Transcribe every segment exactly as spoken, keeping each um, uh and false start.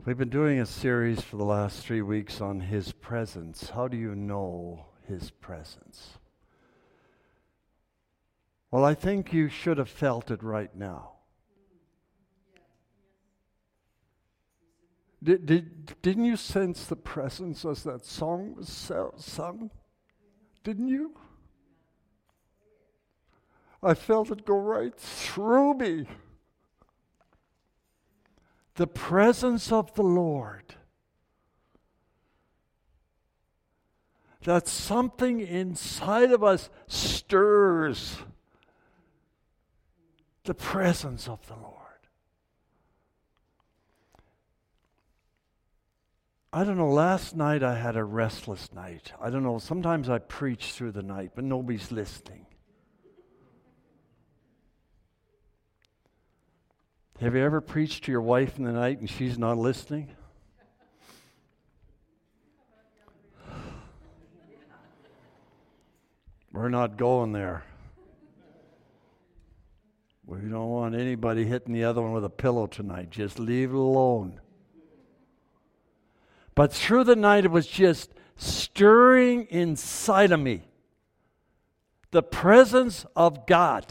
We've been doing a series for the last three weeks on His presence. How do you know His presence? Well, I think you should have felt it right now. Did, did, didn't you sense the presence as that song was sung? Didn't you? I felt it go right through me. The presence of the Lord. That something inside of us stirs the presence of the Lord. I don't know, last night I had a restless night. I don't know, sometimes I preach through the night, but nobody's listening. Have you ever preached to your wife in the night and she's not listening? We're not going there. We don't want anybody hitting the other one with a pillow tonight. Just leave it alone. But through the night, it was just stirring inside of me. The presence of God.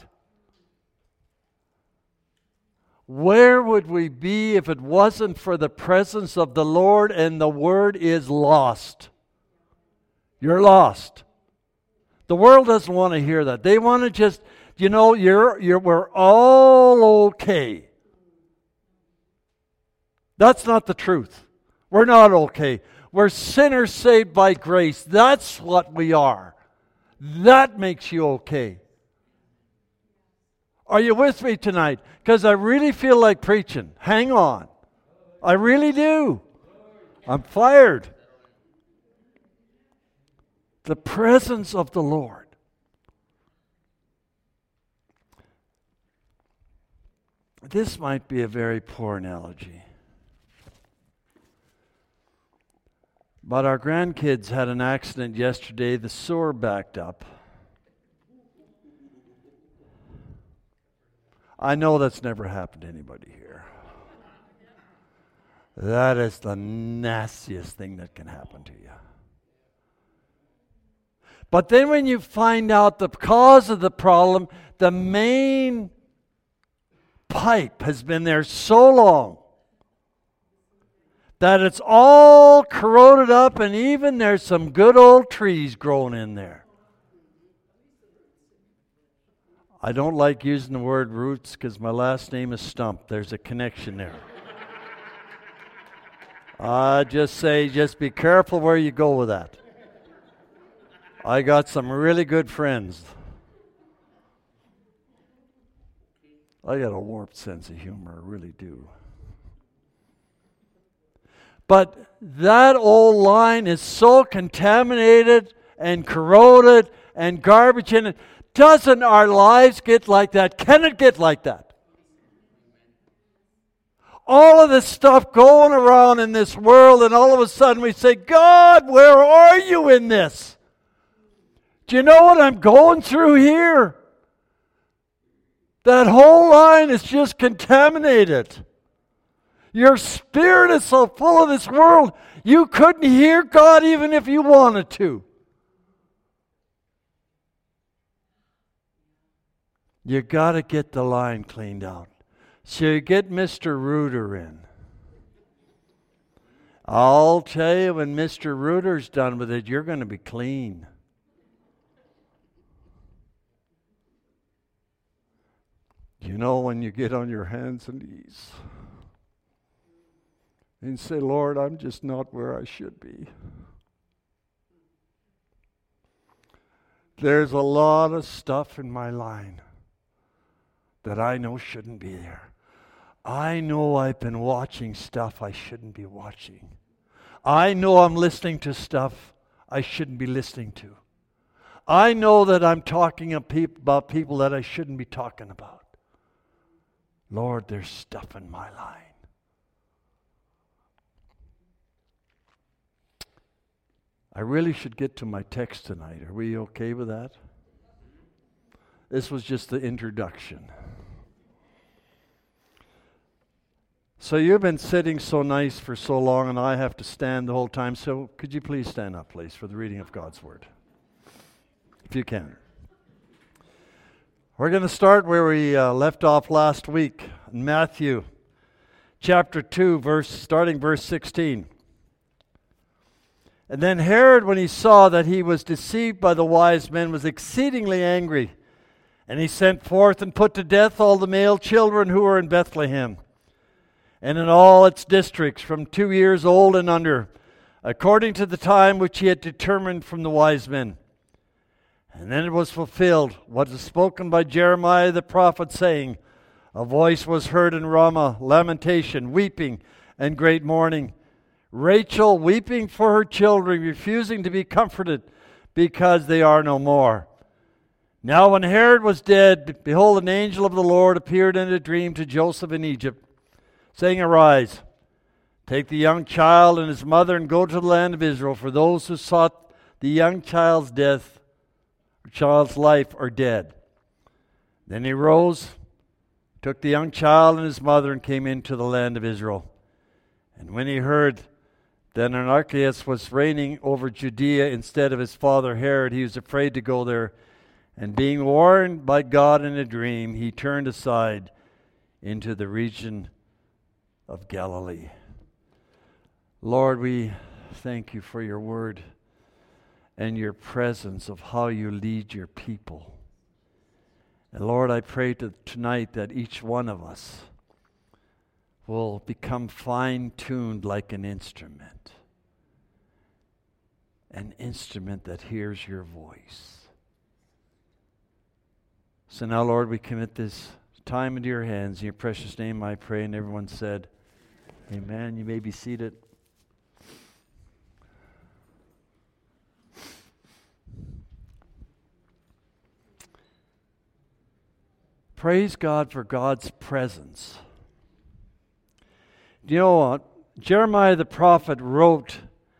Where would we be if it wasn't for the presence of the Lord? And the word is lost. You're lost. The world doesn't want to hear that. They want to just, you know, you're, you're, we're all okay. That's not the truth. We're not okay. We're sinners saved by grace. That's what we are. That makes you okay. Are you with me tonight? Because I really feel like preaching. Hang on. I really do. I'm fired. The presence of the Lord. This might be a very poor analogy. But our grandkids had an accident yesterday. The sewer backed up. I know that's never happened to anybody here. That is the nastiest thing that can happen to you. But then when you find out the cause of the problem, the main pipe has been there so long that it's all corroded up, and even there's some good old trees growing in there. I don't like using the word roots because my last name is Stump. There's a connection there. I just say, just be careful where you go with that. I got some really good friends. I got a warped sense of humor, I really do. But that old line is so contaminated and corroded and garbage in it. Doesn't our lives get like that? Can it get like that? All of this stuff going around in this world, and all of a sudden we say, God, where are you in this? Do you know what I'm going through here? That whole line is just contaminated. Your spirit is so full of this world, you couldn't hear God even if you wanted to. You got to get the line cleaned out. So you get Mister Rooter in. I'll tell you, when Mister Rooter's done with it, you're going to be clean. You know, when you get on your hands and knees and say, Lord, I'm just not where I should be. There's a lot of stuff in my line that I know shouldn't be there. I know I've been watching stuff I shouldn't be watching. I know I'm listening to stuff I shouldn't be listening to. I know that I'm talking about people that I shouldn't be talking about. Lord, there's stuff in my line. I really should get to my text tonight. Are we okay with that? This was just the introduction. So you've been sitting so nice for so long, and I have to stand the whole time. So could you please stand up, please, for the reading of God's Word, if you can. We're going to start where we uh, left off last week, in Matthew chapter two, verse starting verse sixteen. And then Herod, when he saw that he was deceived by the wise men, was exceedingly angry. And he sent forth and put to death all the male children who were in Bethlehem, and in all its districts, from two years old and under, according to the time which he had determined from the wise men. And then it was fulfilled what was spoken by Jeremiah the prophet, saying, A voice was heard in Ramah, lamentation, weeping, and great mourning. Rachel weeping for her children, refusing to be comforted, because they are no more. Now when Herod was dead, behold, an angel of the Lord appeared in a dream to Joseph in Egypt, saying, Arise, take the young child and his mother, and go to the land of Israel, for those who sought the young child's death, or child's life, are dead. Then he rose, took the young child and his mother, and came into the land of Israel. And when he heard that Archelaus was reigning over Judea instead of his father Herod, he was afraid to go there. And being warned by God in a dream, he turned aside into the region of Galilee. Lord, we thank you for your word and your presence of how you lead your people. And Lord, I pray to tonight that each one of us will become fine-tuned like an instrument. An instrument that hears your voice. So now, Lord, we commit this time into your hands. In your precious name I pray. And everyone said, Amen. You may be seated. Praise God for God's presence. You know what? Jeremiah the prophet wrote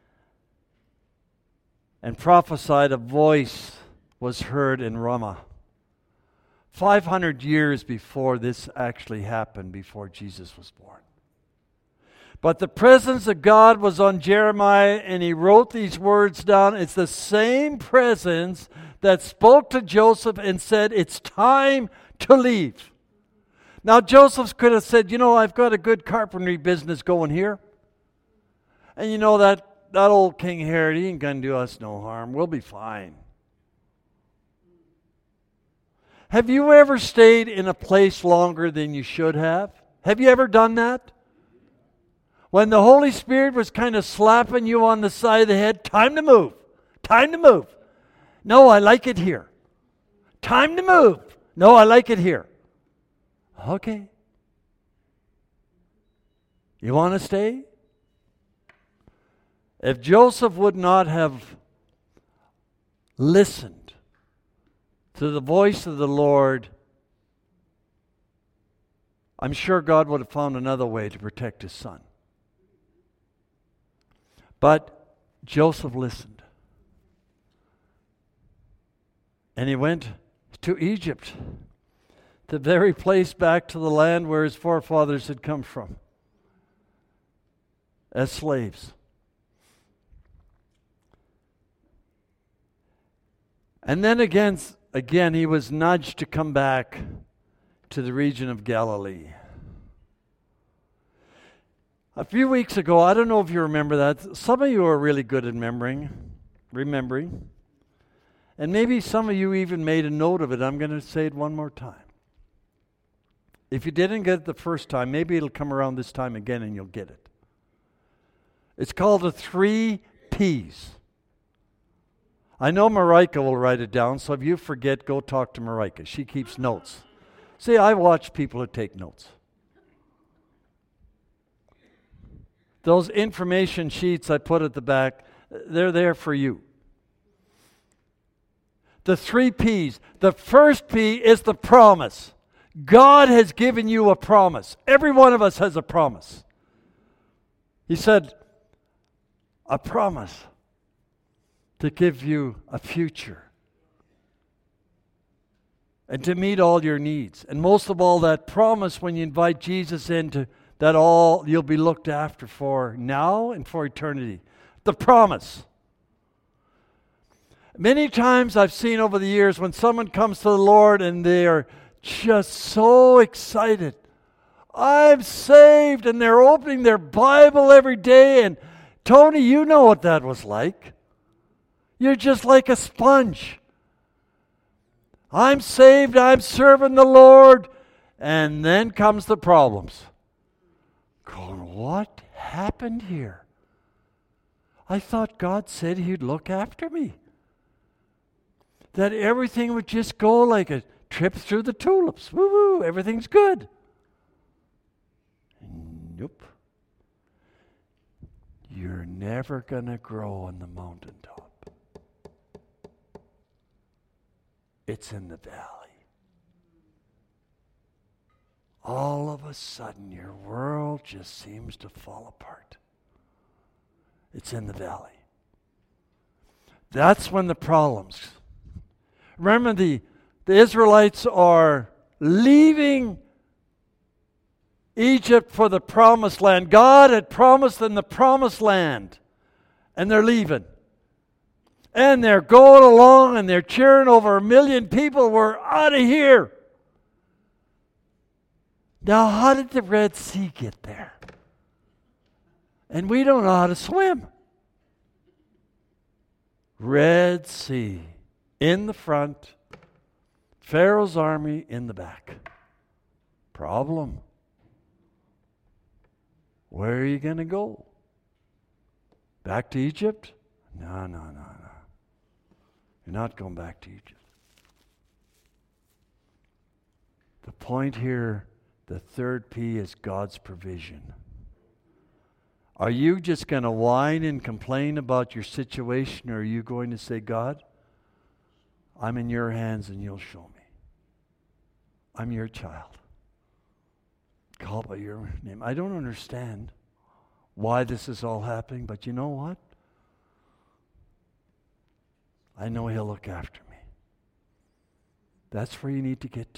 and prophesied a voice was heard in Ramah. five hundred years before this actually happened, before Jesus was born. But the presence of God was on Jeremiah, and he wrote these words down. It's the same presence that spoke to Joseph and said, it's time to leave. Now, Joseph could have said, you know, I've got a good carpentry business going here. And you know, that, that old King Herod, he ain't going to do us no harm. We'll be fine. Have you ever stayed in a place longer than you should have? Have you ever done that? When the Holy Spirit was kind of slapping you on the side of the head, time to move. Time to move. No, I like it here. Time to move. No, I like it here. Okay. You want to stay? If Joseph would not have listened to the voice of the Lord, I'm sure God would have found another way to protect his son. But Joseph listened. And he went to Egypt, the very place back to the land where his forefathers had come from, as slaves. And then again, again, he was nudged to come back to the region of Galilee. A few weeks ago, I don't know if you remember that, some of you are really good at remembering, remembering. And maybe some of you even made a note of it. I'm going to say it one more time. If you didn't get it the first time, maybe it'll come around this time again and you'll get it. It's called the three P's. I know Marika will write it down, so if you forget, go talk to Marika. She keeps notes. See, I watch people who take notes. Those information sheets I put at the back, they're there for you. The three P's. The first P is the promise. God has given you a promise. Every one of us has a promise. He said, a promise to give you a future and to meet all your needs. And most of all, that promise when you invite Jesus in to that all you'll be looked after for now and for eternity. The promise. Many times I've seen over the years when someone comes to the Lord and they are just so excited. I'm saved, and they're opening their Bible every day. And Tony, you know what that was like. You're just like a sponge. I'm saved, I'm serving the Lord. And then comes the problems. Going, what happened here? I thought God said He'd look after me. That everything would just go like a trip through the tulips. Woo woo, everything's good. Nope. You're never going to grow on the mountaintop. It's in the valley. All of a sudden, your world just seems to fall apart. It's in the valley. That's when the problems. Remember, the, the Israelites are leaving Egypt for the promised land. God had promised them the promised land, and they're leaving. And they're going along, and they're cheering over a million people. We're out of here. Now, how did the Red Sea get there? And we don't know how to swim. Red Sea in the front, Pharaoh's army in the back. Problem. Where are you going to go? Back to Egypt? No, no, no, no. You're not going back to Egypt. The point here, the third P, is God's provision. Are you just going to whine and complain about your situation, or are you going to say, God, I'm in your hands and you'll show me. I'm your child. Call by your name. I don't understand why this is all happening, but you know what? I know He'll look after me. That's where you need to get to.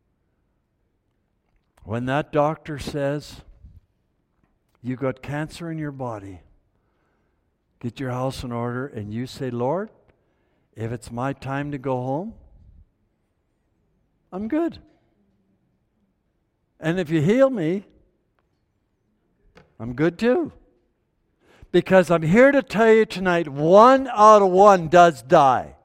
When that doctor says, you got cancer in your body, get your house in order, and you say, Lord, if it's my time to go home, I'm good. And if you heal me, I'm good too. Because I'm here to tell you tonight, one out of one does die.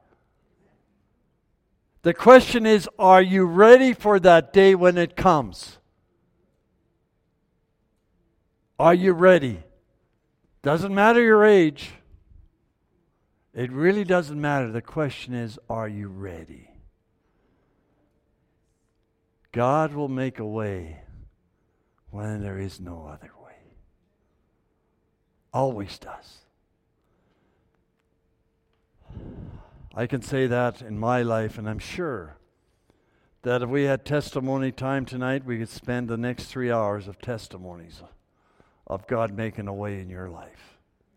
The question is, are you ready for that day when it comes? Are you ready? Doesn't matter your age. It really doesn't matter. The question is, are you ready? God will make a way when there is no other way. Always does. I can say that in my life, and I'm sure that if we had testimony time tonight, we could spend the next three hours of testimonies of God making a way in your life.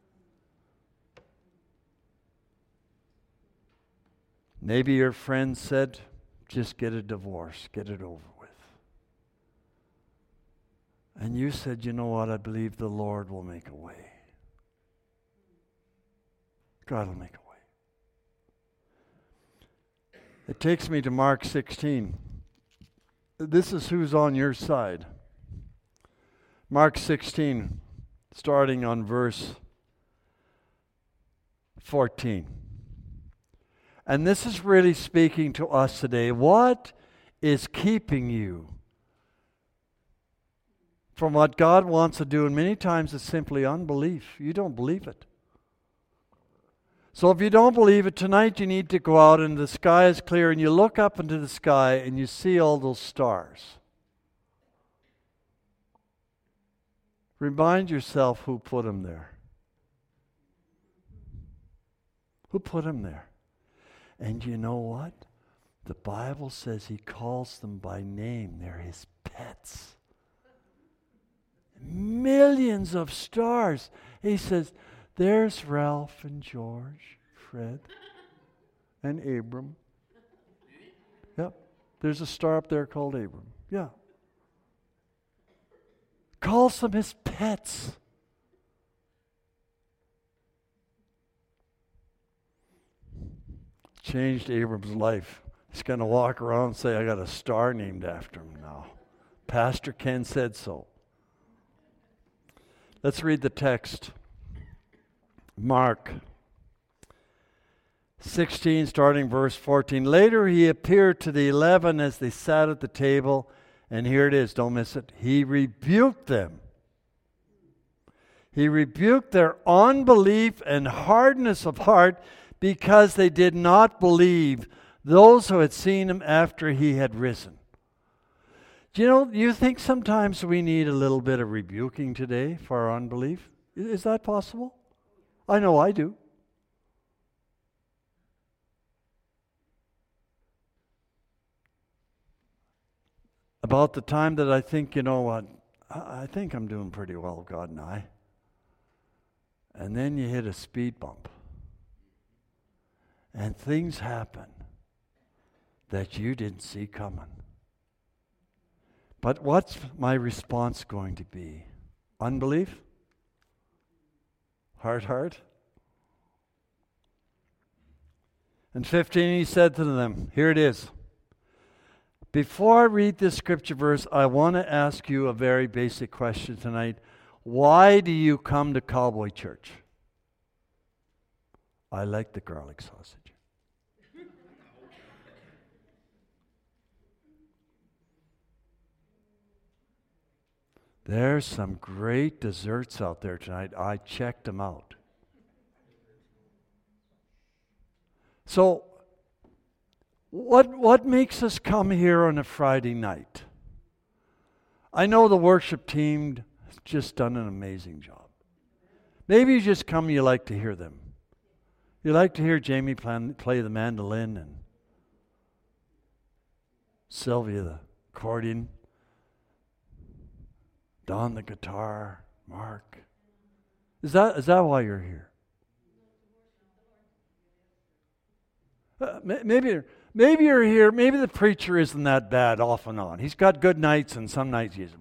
Maybe your friend said, just get a divorce, get it over with. And you said, you know what, I believe the Lord will make a way. God will make a way. It takes me to Mark sixteen. This is who's on your side. Mark sixteen, starting on verse fourteen. And this is really speaking to us today. What is keeping you from what God wants to do? And many times it's simply unbelief. You don't believe it. So if you don't believe it, tonight you need to go out and the sky is clear and you look up into the sky and you see all those stars. Remind yourself who put them there. Who put them there? And you know what? The Bible says He calls them by name. They're His pets. Millions of stars. He says, there's Ralph and George, Fred, and Abram. Yep. There's a star up there called Abram. Yeah. calls them his pets. Changed Abram's life. He's going to walk around and say, I got a star named after him now. Pastor Ken said so. Let's read the text. Mark sixteen, starting verse fourteen. Later he appeared to the eleven as they sat at the table, and here it is, don't miss it. He rebuked them. He rebuked their unbelief and hardness of heart because they did not believe those who had seen him after he had risen. Do you know, do you think sometimes we need a little bit of rebuking today for our unbelief? Is that possible? I know I do. About the time that I think, you know what, I think I'm doing pretty well, God and I. And then you hit a speed bump. And things happen that you didn't see coming. But what's my response going to be? Unbelief? Hard heart? And fifteen, he said to them, here it is. Before I read this scripture verse, I want to ask you a very basic question tonight. Why do you come to Cowboy Church? I like the garlic sausage. There's some great desserts out there tonight. I checked them out. So, what what makes us come here on a Friday night? I know the worship team has just done an amazing job. Maybe you just come, you like to hear them. You like to hear Jamie plan, play the mandolin and Sylvia the accordion, Don the guitar, Mark. Is that is that why you're here? Uh, maybe maybe you're here. Maybe the preacher isn't that bad off and on. He's got good nights, and some nights he's.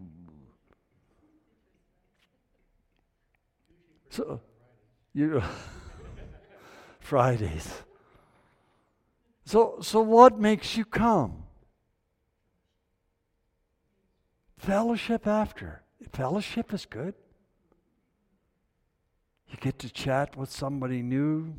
So you Fridays. So so what makes you come? Fellowship after. Fellowship is good. You get to chat with somebody new.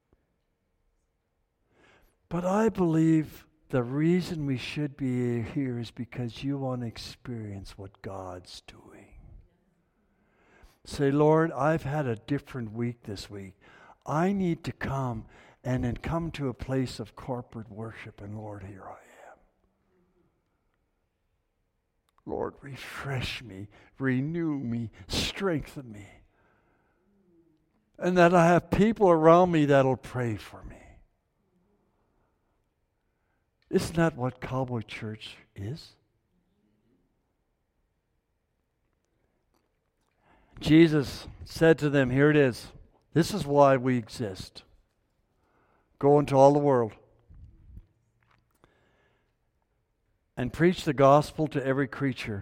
But I believe the reason we should be here is because you want to experience what God's doing. Say, Lord, I've had a different week this week. I need to come and then come to a place of corporate worship. And Lord, here I am. Lord, refresh me, renew me, strengthen me. And that I have people around me that'll pray for me. Isn't that what Cowboy Church is? Jesus said to them, here it is. This is why we exist. Go into all the world and preach the gospel to every creature.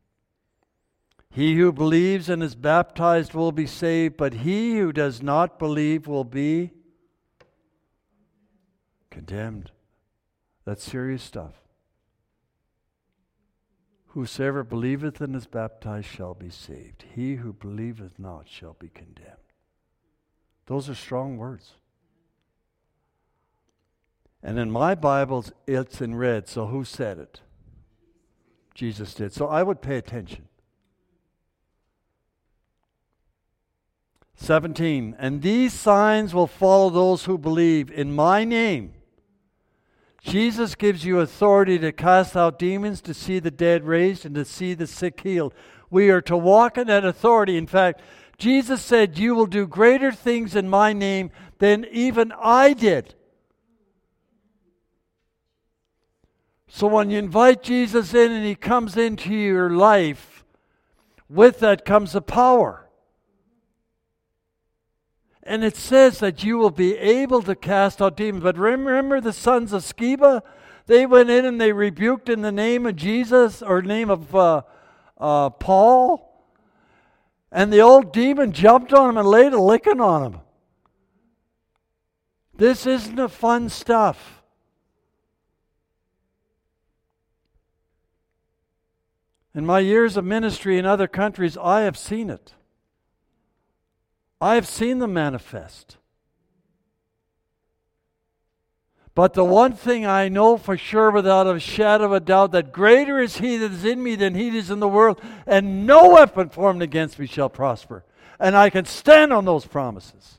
He who believes and is baptized will be saved, but he who does not believe will be condemned. That's serious stuff. Whosoever believeth and is baptized shall be saved. He who believeth not shall be condemned. Those are strong words. And in my Bibles, it's in red. So who said it? Jesus did. So I would pay attention. seventeen. And these signs will follow those who believe in my name. Jesus gives you authority to cast out demons, to see the dead raised, and to see the sick healed. We are to walk in that authority. In fact, Jesus said, you will do greater things in my name than even I did. So when you invite Jesus in and he comes into your life, with that comes the power. And it says that you will be able to cast out demons. But remember the sons of Sceva? They went in and they rebuked in the name of Jesus or name of uh, uh, Paul. And the old demon jumped on him and laid a licking on him. This isn't a fun stuff. In my years of ministry in other countries, I have seen it. I have seen them manifest. But the one thing I know for sure without a shadow of a doubt, that greater is He that is in me than he that is in the world, and no weapon formed against me shall prosper. And I can stand on those promises.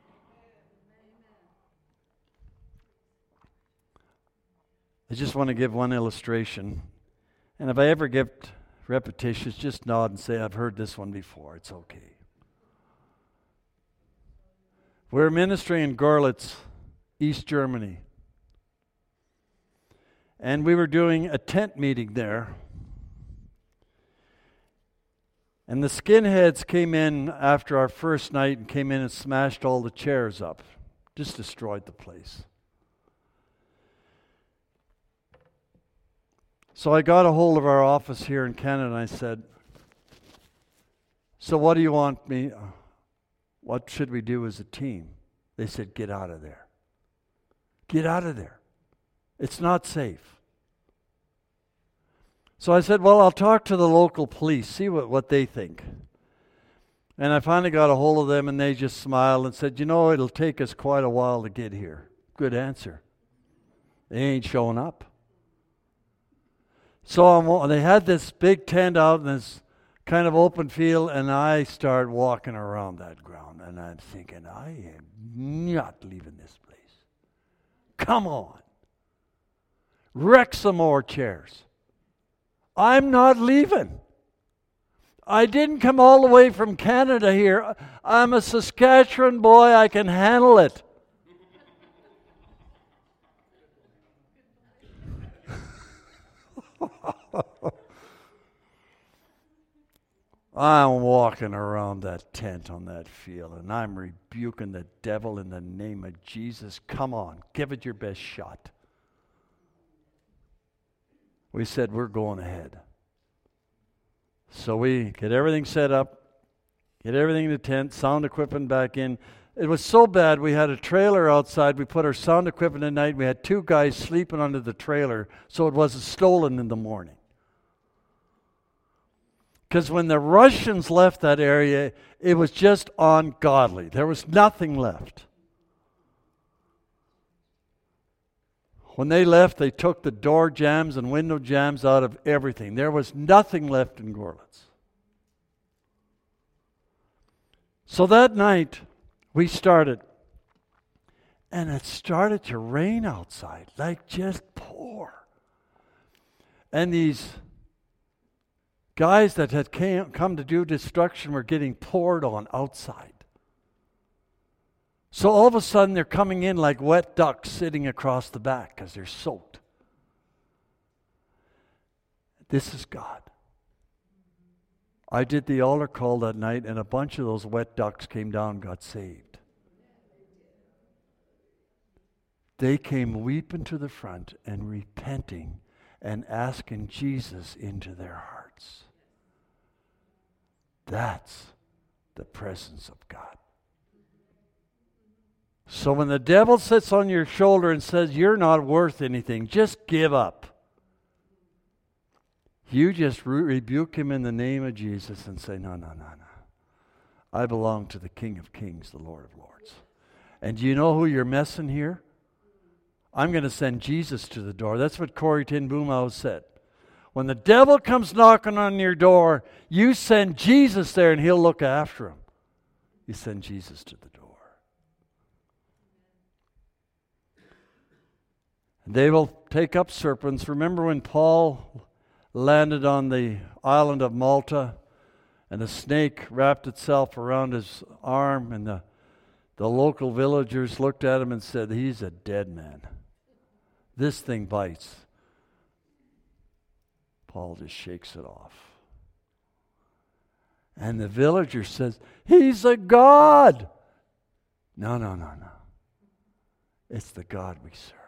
I just want to give one illustration. And if I ever get repetitious, just nod and say, I've heard this one before. It's okay. We're ministering in Görlitz, East Germany. And we were doing a tent meeting there. And the skinheads came in after our first night and came in and smashed all the chairs up. Just destroyed the place. So I got a hold of our office here in Canada and I said, so what do you want me, what should we do as a team? They said, get out of there. Get out of there. It's not safe. So I said, well, I'll talk to the local police, see what, what they think. And I finally got a hold of them and they just smiled and said, you know, it'll take us quite a while to get here. Good answer. They ain't showing up. So I'm, they had this big tent out in this kind of open field, and I started walking around that ground, and I'm thinking, I am not leaving this place. Come on. Wreck some more chairs. I'm not leaving. I didn't come all the way from Canada here. I'm a Saskatchewan boy. I can handle it. I'm walking around that tent on that field, and I'm rebuking the devil in the name of Jesus. Come on, give it your best shot. We said, we're going ahead. So we get everything set up, get everything in the tent, sound equipment back in. It was so bad, we had a trailer outside. We put our sound equipment at night. We had two guys sleeping under the trailer, so it wasn't stolen in the morning. Because when the Russians left that area, it was just ungodly. There was nothing left. When they left, they took the door jambs and window jambs out of everything. There was nothing left in Görlitz. So that night, we started. And it started to rain outside, like just pour. And these guys that had came, come to do destruction were getting poured on outside. So all of a sudden they're coming in like wet ducks sitting across the back because they're soaked. This is God. I did the altar call that night and a bunch of those wet ducks came down and got saved. They came weeping to the front and repenting and asking Jesus into their hearts. That's the presence of God. So when the devil sits on your shoulder and says, you're not worth anything, just give up. You just re- rebuke him in the name of Jesus and say, no, no, no, no. I belong to the King of Kings, the Lord of Lords. And do you know who you're messing here? I'm going to send Jesus to the door. That's what Corrie ten Boom said. When the devil comes knocking on your door, you send Jesus there and he'll look after him. You send Jesus to the door. And they will take up serpents. Remember when Paul landed on the island of Malta and a snake wrapped itself around his arm, and the, the local villagers looked at him and said, he's a dead man. This thing bites. Paul just shakes it off. And the villager says, he's a god. No, no, no, no. It's the God we serve.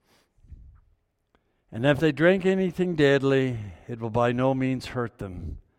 And if they drink anything deadly, it will by no means hurt them.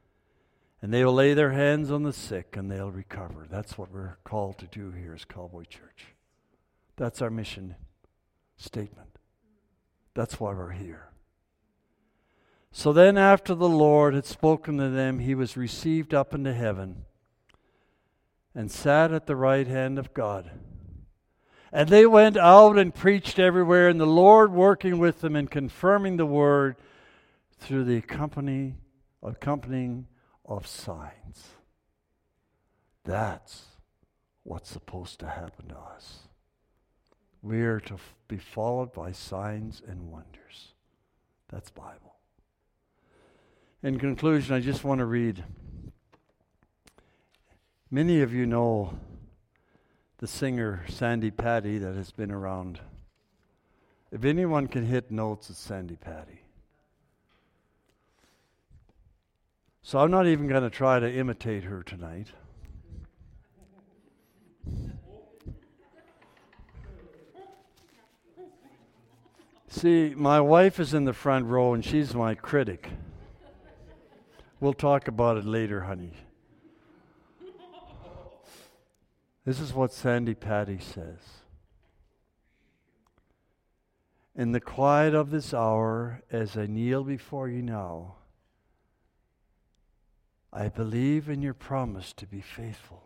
And they will lay their hands on the sick and they'll recover. That's what we're called to do here as Cowboy Church. That's our mission statement. That's why we're here. So then after the Lord had spoken to them, he was received up into heaven and sat at the right hand of God. And they went out and preached everywhere, and the Lord working with them and confirming the word through the accompany, accompanying of signs. That's what's supposed to happen to us. We are to f- be followed by signs and wonders. That's Bible. In conclusion, I just want to read. Many of you know the singer Sandy Patty that has been around. If anyone can hit notes, it's Sandy Patty. So I'm not even going to try to imitate her tonight. See, my wife is in the front row and she's my critic. We'll talk about it later, honey. This is what Sandy Patty says. In the quiet of this hour, as I kneel before you now, I believe in your promise to be faithful.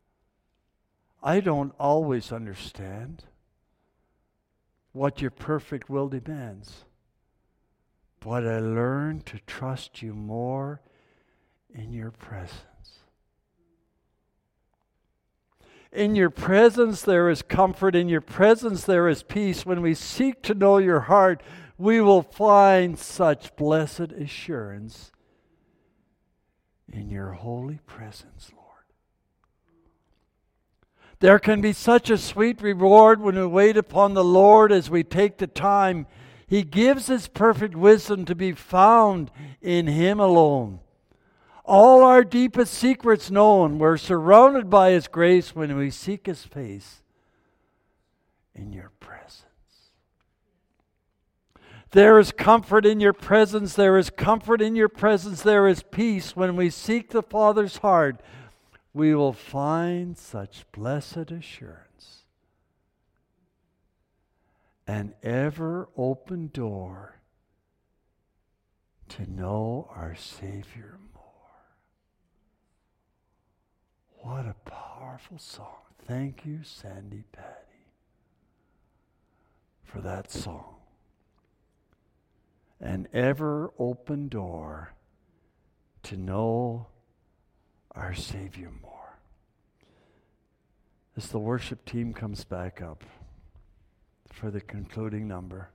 I don't always understand what your perfect will demands, but I learn to trust you more in your presence. In your presence there is comfort. In your presence there is peace. When we seek to know your heart, we will find such blessed assurance in your holy presence, Lord. There can be such a sweet reward when we wait upon the Lord as we take the time. He gives His perfect wisdom to be found in Him alone. All our deepest secrets known, we're surrounded by His grace when we seek His face in your presence. There is comfort in your presence. There is comfort in your presence. There is peace. When we seek the Father's heart, we will find such blessed assurance. An ever open door to know our Savior more. What a powerful song. Thank you, Sandy Patty, for that song. An ever open door to know our Savior more. As the worship team comes back up for the concluding number,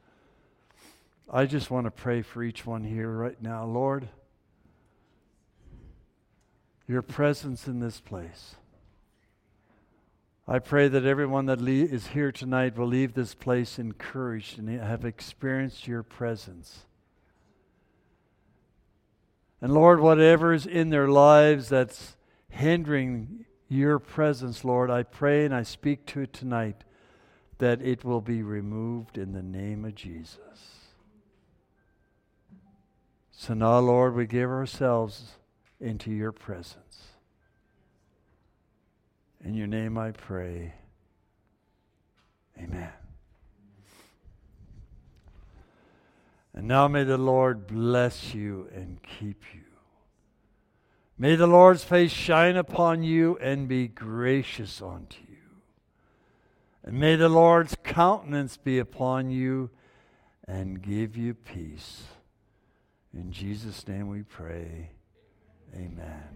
I just want to pray for each one here right now. Lord, your presence in this place. I pray that everyone that le- is here tonight will leave this place encouraged and have experienced your presence. And Lord, whatever is in their lives that's hindering your presence, Lord, I pray and I speak to it tonight that it will be removed in the name of Jesus. So now, Lord, we give ourselves into your presence. In your name I pray. Amen. And now may the Lord bless you and keep you. May the Lord's face shine upon you and be gracious unto you. And may the Lord's countenance be upon you and give you peace. In Jesus' name we pray. Amen.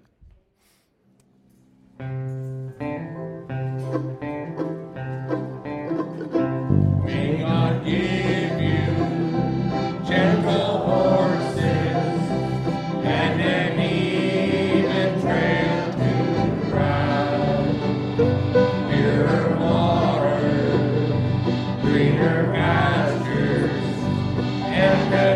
May God give you gentle horses and an even trail to ride, pure water, greener pastures, and